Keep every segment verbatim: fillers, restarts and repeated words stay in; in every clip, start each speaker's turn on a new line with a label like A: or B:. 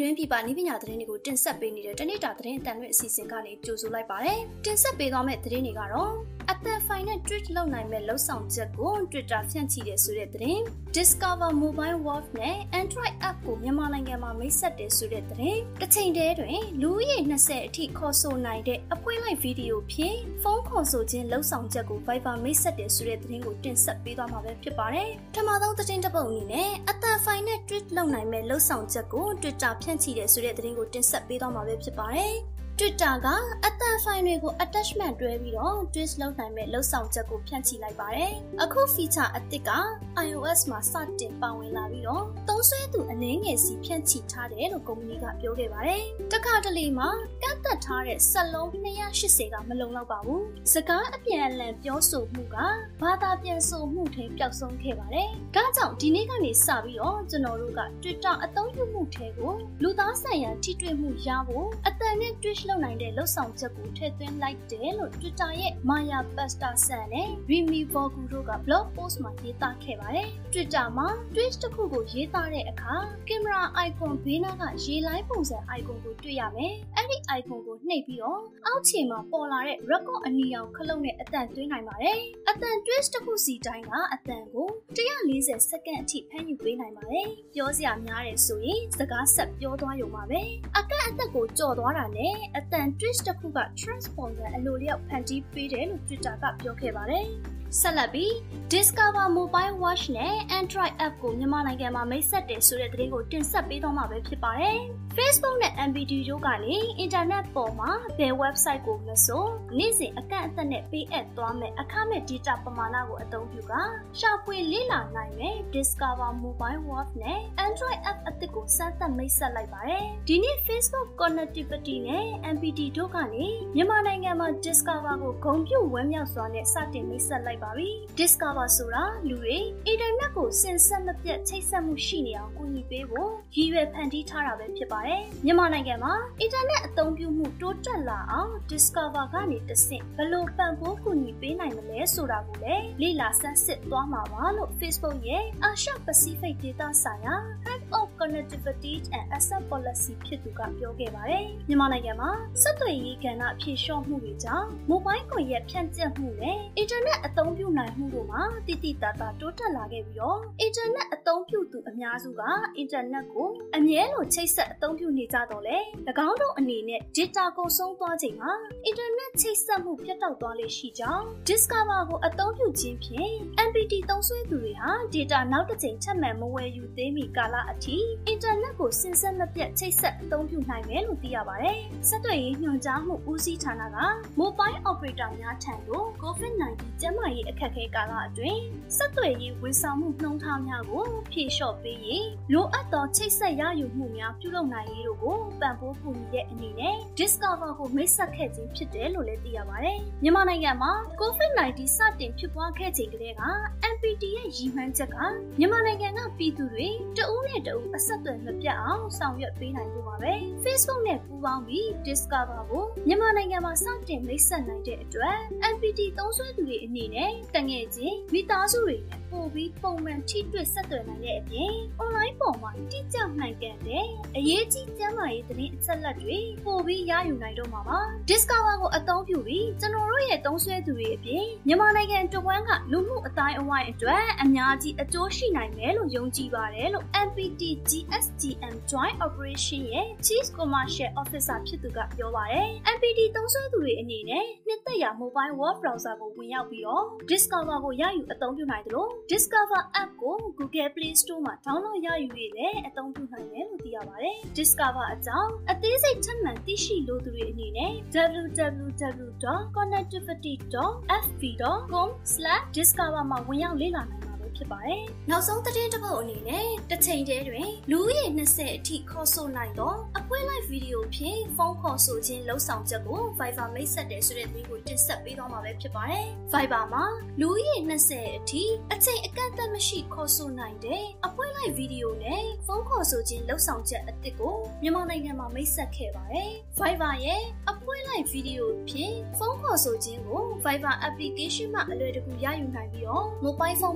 A: တွင်းပြပနိပညာသတင်းတွေကိုတင်ဆက်ပေးနေတဲ့တနေ့တာသတင်းအတန်တွေအစီအစဉ်ကနေကြိုဆိုလိုက်ပါတယ်။တင်ဆက်ပေးသွားမယ့်သတင်းတွေကတော့အတန်ဖိုင်နဲ့ tweet လုပ်နိုင်မဲ့လှုပ်ဆောင်ချက်ကို Twitter ဖြန့်ချိတယ်ဆိုတဲ့သတင်း Discover Mobile World နဲ့ Android app ကိုမြန်မာနိုင်ငံမှာမိတ်ဆက်တယ်ဆိုတဲ့သတင်းတစ်ချိန်တည်းတွင်လူဦးရေနှစ်ဆယ်အထိခေါ်ဆိုနိုင်တဲ့အပွင့်လိုက်ဗီဒီယိုဖြင့်ဖုန်းခေါ်ဆိုခြင်းလှုပ်ဆောင်ချက်ကို Viber မိတ်ဆက်တယ်ဆိုတဲ့သတင်းကိုတင်ဆက်ပေးသွားမှာပဲဖြစ်ပါတယ်။ပထမဆုံးသတင်းတစ်ပုဒ်အနေနဲ့အတန်ဖိုင်နဲ့ tweet လုပ်နိုင်မဲ့လှုပ်ဆောင်ချက်ကို Twitter ဖြန့်ချိတယ်ဆိုတဲ့သတင်းကိုတင်ဆက်ပေးသွားမှာပဲဖြစ်ပါတယ်။ Twitter ကအတန်ဖိုင်တွေကို attachment တွဲပြီးတော့ twist လုပ်နိုင်မဲ့လှုပ်ဆောင်ချက်ကိုဖြန့်ချိလိုက်ပါတယ်။အခု feature အသစ်က iOS မှာစတင်ပါဝင်လာပြီးတော့သုံးစွဲသူအနည်းငယ်စီဖြန့်ချိထားတယ်လို့ကုမ္ပဏီကပြောခဲ့ပါတယ်။တခါတလေမှာကန့်သက်ထားတဲ့စက်လုံးနှစ်ရာ၈၀ကမလုံလောက်ပါဘူး။စကားအပြန်အလှန်ပြောဆိုမှုကဘာသာပြန်ဆိုမှုထဲပျောက်ဆုံးခဲ့ပါတယ်။ဒါကြောင့်ဒီနေ့ကနေစပြီးတော့ကျွန်တော်တို့က Twitter အသုံးပြုမှုထဲကိုလူသားဆိုင်ရာထိတွေ့မှုရဖို့အတန်နဲ့ twistလုပ်နိုင်တဲ့လှုပ်ဆောင်ချက်ကိုထည့်သွင်းလိုက်တယ်လို့ Twitter ရဲ့ Maya Pasterson နဲ့ Remy Bogu တို့က blog post မှာရေးသားခဲ့ပါတယ်။ Twitter မှာ tweet တစ်ခုကိုရေးသားတဲ့အခါ camera icon ဘေးနားကရေလိုင်းပုံစံ icon ကိုတွေ့ရမယ်။အဲ့ဒီ icon ကိုနှိပ်ပြီးတော့အောက်ခြေမှာပေါ်လာတဲ့ record အနီရောင်ခလုံးနဲ့အတန်သွင်းနိုင်ပါတယ်။အတန် tweet တစ်ခုစီတိုင်းကအတန်ကိုone hundred fortyစက္ကန့်အထိဖမ်းယူပေးနိုင်ပါတယ်။ပြောစရာများတယ်ဆိုရင်စကားဆက်ပြောသွားရုံပါပဲ။အကန့်အသတ်ကိုကြော်သွားတာနဲ့အတန်twist တစ်ခုက transponder အလိုလျောက်ဖန်တီးပေးတယ်လို့ Twitter ကပြောခဲ့ပါတယ်။ဆက်လက်ပြီး Discover Mobile Watch နဲ့ Android app ကိုမြန်မာနိုင်ငံမှာမိတ်ဆက်တယ်ဆိုတဲ့သတင်းကိုတင်ဆက်ပေးသွားမှာပဲဖြစ်ပါတယ်။ Facebook နဲ့ M B D တို့ကနေအင်တာနက်ပေါ်မှာဘယ် website ကိုမဆိုနေ့စဉ်အကန့်အသတ်နဲ့ပေးအပ်သွားမယ်အခမဲ့ data ပမာဏကိုအသုံးပြုကရှာဖွေလေ့လာနိုင်မယ် Discover Mobile Watch နဲ့ Android app အသစ်ကိုစမ်းသပ်မိတ်ဆက်လိုက်ပါတယ်။ဒီနေ့ Facebook Connectivity နဲ့ M B D တို့ကနေမြန်မာနိုင်ငံမှာ Discover ကိုဂုဏ်ပြုဝမ်းမြောက်စွာနဲ့စတင်မိတ်ဆက်လိုက်ပါပြီ။ Discover ဆိုတာလူတွေအင်တာနက်ကိုစင်ဆက်မပြတ်ချိတ်ဆက်မှုရှိနေအောင်ကူညီပေးဖို့ရည်ရွယ်ဖန်တီးထားတာပဲဖြစ်ပါတယ်။မြန်မာနိုင်ငံမှာအင်တာနက်အသုံးပြုမှုတိုးတက်လာအောင် Discover ကနေတဆင့်ဘယ်လိုပံ့ပိုးကူညီပေးနိုင်မလဲဆိုတာကိုလည်းလေ့လာဆန်းစစ်သွားမှာပါလို့ Facebook ရဲ့ Asia Pacific ဒေသဆိုင်ရာ Head of Connectivity and Asset Policy ဖြစ်သူကပြောခဲ့ပါတယ်။မြန်မာနိုင်ငံမှာဆက်သွယ်ရေးကဏ္ဍဖြည့်လျှော့မှုတွေကြောင့် mobile ကွန်ရက်ဖြန့်ကျက်မှုနဲ့အင်တာနက်အသုံးပြုနိုင်မှုတို့မှာတိတိတသာတိုးတက်လာခဲ့ပြီးတော့အင်တာနက်အသုံးပြုသူအများစုကအင်တာနက်ကိုအမြဲလိုချိတ်ဆက်အသုံးပြုနေကြတော့လေ၎င်းတို့အနေနဲ့ data ကုန်ဆုံးသွားချိန်မှာအင်တာနက်ချိတ်ဆက်မှုပြတ်တောက်သွားလေရှိကြောင်း Discover ကိုအသုံးပြုခြင်းဖြင့် M B D သုံးစွဲသူတွေဟာ data နောက်တစ်ချိန်ချက်မှန်မဝယ်ယူသေးမီကာလအထိအင်တာနက်ကိုစင်ဆက်မပြတ်ချိတ်ဆက်အသုံးပြုနိုင်မယ်လို့သိရပါတယ်။ဆက်သွယ်ရေးညွှန်ကြားမှုဦးစီးဌာနက mobile operator များထံကို COVID nineteen ကျန်းမာရေးအခက်အခဲကာလအတွင်းဆက်သွယ်ရေးဝန်ဆောင်မှုနှုန်းထားများကိုဖြည့်လျှော့ပေးရေးလိုအပ်သောချိတ်ဆက်ရယူမှုများပြုလုပ်နိုင်ရေးတို့ကိုပံ့ပိုးကူညီတဲ့အနေနဲ့ Discover ကိုမိတ်ဆက်ခဲ့ခြင်းဖြစ်တယ်လို့လည်းသိရပါတယ်။မြန်မာနိုင်ငံမှာ COVID nineteen စတင်ဖြစ်ပွားခဲ့ချိန်ကတည်းက M B D ရဲ့ရည်မှန်းချက်ကမြန်မာနိုင်ငံကပြည်သူတွေတဦးနဲ့တဦးအဆက်အသွယ်မပြတ်အောင်ဆောင်ရွက်ပေးနိုင်ဖို့ပါပဲ။ Facebook နဲ့ပူးပေါင်းပြီး Discover ကိုမြန်မာနိုင်ငံမှာစတင်မိတ်ဆက်နိုင်တဲ့အတွက် M B D သုံးစွဲသူတွေအနေနဲ့တငယ်ချင်းမိသားစုတွေနဲ့ပို့ပြီးပုံမှန်ထိတွေ့ဆက်သွယ်နိုင်တဲ့အပြင် online ပေါ်မှာတိကျမှန်ကန်တဲ့အရေးကြီးကျန်းမာရေးသတင်းအချက်အလက်တွေပို့ပြီးရယူနိုင်တော့မှာပါ။ Discover ကိုအသုံးပြုပြီးကျွန်တော်တို့ရဲ့သုံးစွဲသူတွေအပြင်မြန်မာနိုင်ငံတဝန်းကလူမှုအတိုင်းအဝိုင်းအတွက်အများကြီးအကျိုးရှိနိုင်မယ်လို့ယုံကြည်ပါတယ်လို့ M B D G S G M Joint Operation ရဲ့ Chief Commercial Officer ဖြစ်သူကပြောပါတယ်။ M B D သုံးစွဲသူတွေအနေနဲ့နှစ်သက်ရာ mobile web browser ကိုဝင်ရောက်ပြီးတော့ Discover ကိုရယူအသုံးပြုနိုင်တယ်လို့ Discover app ကို Google Play Store မှာ download ရယူပြီးလည်းအသုံးပြုနိုင်တယ်လို့သိရပါတယ်။ Discover အကြောင်းအသေးစိတ်ထပ်မံသိရှိလိုသူတွေအနေနဲ့ w w w dot connectivity dot f b dot com slash discover မှာဝင်ရောက်လေ့လာနိုင်ဖြစ်ပါတယ်။နောက်ဆုံးသတင်းတစ်ပုဒ်အနေနဲ့တစ်ချိန်တည်းတွင်လူဦးရေနှစ်ဆယ်အထိခေါ်ဆိုနိုင်သောအပွင့်လိုက်ဗီဒီယိုဖြင့်ဖုန်းခေါ်ဆိုခြင်းလှုပ်ဆောင်ချက်ကို Viber မိတ်ဆက်တယ်ဆိုတဲ့သတင်းကိုတင်ဆက်ပေးသွားမှာပဲဖြစ်ပါတယ်။ Viber မှာလူဦးရေနှစ်ဆယ်အထိအချိန်အကန့်အသတ်မရှိခေါ်ဆိုနိုင်တဲ့အပွင့်လိုက်ဗီဒီယိုနဲ့ဖုန်းခေါ်ဆိုခြင်းလှုပ်ဆောင်ချက်အသစ်ကိုမြန်မာနိုင်ငံမှာမိတ်ဆက်ခဲ့ပါတယ်။ Viber ရဲ့အပွင့်လိုက်ဗီဒီယိုဖြင့်ဖုန်းခေါ်ဆိုခြင်းကို Viber application မှာအလွယ်တကူရယူနိုင်ပြီးတော့ mobile phone မှာဖြစ်စေ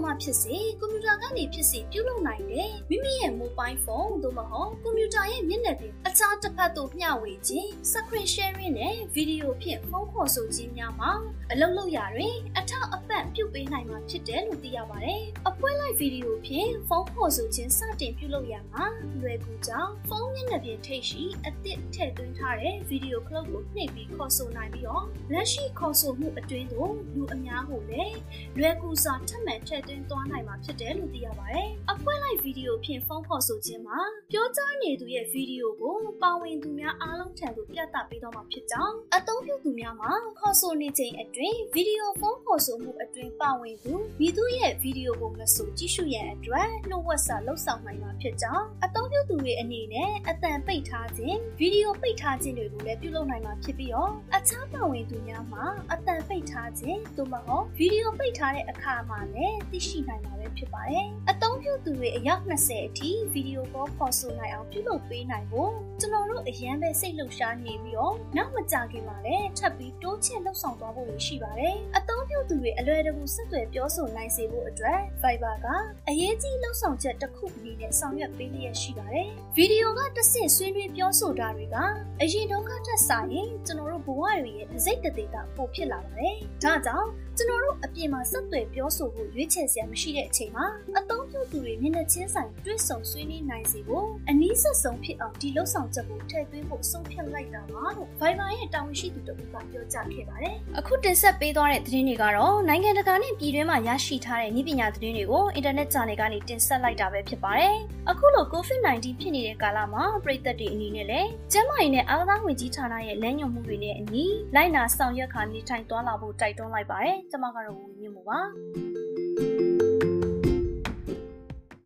A: စေကွန်ပျူတာကနေဖြစ်စေပြုလုပ်နိုင်တယ်မိမိရဲ့ mobile phone သို့မဟုတ်ကွန်ပျူတာရဲ့မျက်နှာပြင်အခြားတစ်ဖက်သို့မျှဝေခြင်း screen sharing နဲ့ video ဖြင့်ဖုန်းခေါ်ဆိုခြင်းများမှာအလုပ်လုပ်ရာတွင်အထောက်အပံ့ပြုပေးနိုင်မှာဖြစ်တယ်လို့သိရပါတယ်အပွဲလိုက် video ဖြင့်ဖုန်းခေါ်ဆိုခြင်းစတင်ပြုလုပ်ရမှာလွယ်ကူကြောင်းဖုန်းမျက်နှာပြင်ထိပ်ရှိအသစ်ထည့်သွင်းထားတဲ့ video clip ကိုနှိပ်ပြီးခေါ်ဆိုနိုင်ပြီးတော့လက်ရှိခေါ်ဆိုမှုအတွင်းသို့လူအများကိုလည်းလွယ်ကူစွာထပ်မံထည့်သွင်းသွားနိုင်မှာဖြစ်တယ်လို့သိရပါတယ်အပွဲလိုက် video ဖြင့်ဖုန်းခေါ်ဆိုခြင်းမှာပြောကြားနေသူရဲ့ video ကိုပါဝင်သူများအားလုံးထံသို့ပြသပေးတော့မှာဖြစ်ကြောင်းအသုံးပြုသူများမှာခေါ်ဆိုနေချိန်အတွင်း video ဖုန်းခေါ်ဆိုမှုအတွင်းပါဝင်သူမိသူရဲ့ video ကိုမဆိုကြည့်ရှုရန်အတွက်နှုတ်ဝက်စာလှုပ်ဆောင်နိုင်မှာဖြစ်ကြောင်းအသုံးပြုသူတွေအနေနဲ့အသံပိတ်ထားခြင်း video ပိတ်ထားခြင်းတွေကိုလည်းပြုလုပ်နိုင်မှာဖြစ်ပြီးတော့အခြားပါဝင်သူများမှာအသံပိတ်ထားခြင်းသို့မဟုတ် video ပိတ်ထားတဲ့အခါမှာလည်းသိရှိနိုင်မှာပဲဖြစ်ပါတယ်အသုံးပြုသူတွေအယောက်နှစ်ဆယ်အထိ video call ခေါ်ဆိုနိုင်အောင်ပြုလုပ်ပေးနိုင်ဖို့ကျွန်တော်တို့အရန်ပဲစိတ်လှုပ်ရှားနေပြီးတော့နောက်မကြာခင်မှာလည်းထပ်ပြီးတိုးချဲ့လှုပ်ဆောင်သွားဖို့ရှိပါတယ်အသုံးပြုသူတွေအလွယ်တကူဆက်သွယ်ပြောဆိုနိုင်စေဖို့အတွက် Viber ကအရေးကြီးလှုပ်ဆောင်ချက်တစ်ခုအနေနဲ့ဆောင်ရွက်ပေးလျက်ရှိပါတယ်ဗီဒီယိုကတစ်ဆင့်ဆွေးနွေးပြောဆိုတာတွေကအရင်တုန်းကထက်စာရင်ကျွန်တော်တို့ဘဝတွေရဲ့တစ်စိတ်တစ်ဒေသပိုဖြစ်လာပါတယ်ဒါကြောင့်ကျွန်တော်တို့အပြင်မှာဆက်သွယ်ပြောဆိုဖို့ရွေးချယ်စရာမရှိတဲ့အချိန်မှာအသုံးပြုသူတွေမျက်နှာချင်းဆိုင်တွေ့ဆုံဆွေးနွေးနိုင်စေဖို့အနည်းဆက်ဆုံးဖြစ်အောင်ဒီလှုပ်ဆောင်ချက်ကိုထည့်သွင်းဖို့ဆုံးဖြတ်လိုက်တာပါလို့ Viber ရဲ့တာဝန်ရှိသူတို့ကပြောကြားခဲ့ပါတယ်အခုတင်ဆက်ပေးသွားတဲ့သတင်းတွေကတော့နိုင်ငံတကာနဲ့ပြည်တွင်းမှာရရှိထားတဲ့နည်းပညာသတင်းတွေကိုအင်တာနက်ချန်နယ်ကနေတင်ဆက်လိုက်တာပဲဖြစ်ပါတယ်အခုလို ကိုဗစ်နာইန်တီး ဖြစ်နေတဲ့ကာလမှာပြည်သက်တွေအနေနဲ့လည်းကျန်းမာရေးနဲ့အားကစားဝန်ကြီးဌာနရဲ့လမ်းညွှန်မှုတွေနဲ့အညီလိုက်နာဆောင်ရွက်ခါနေထိုင်သွားလာဖို့တိုက်တွန်းလိုက်ပါတယ်ကျွန်မကတော့ဝင်းမြင့်ပါ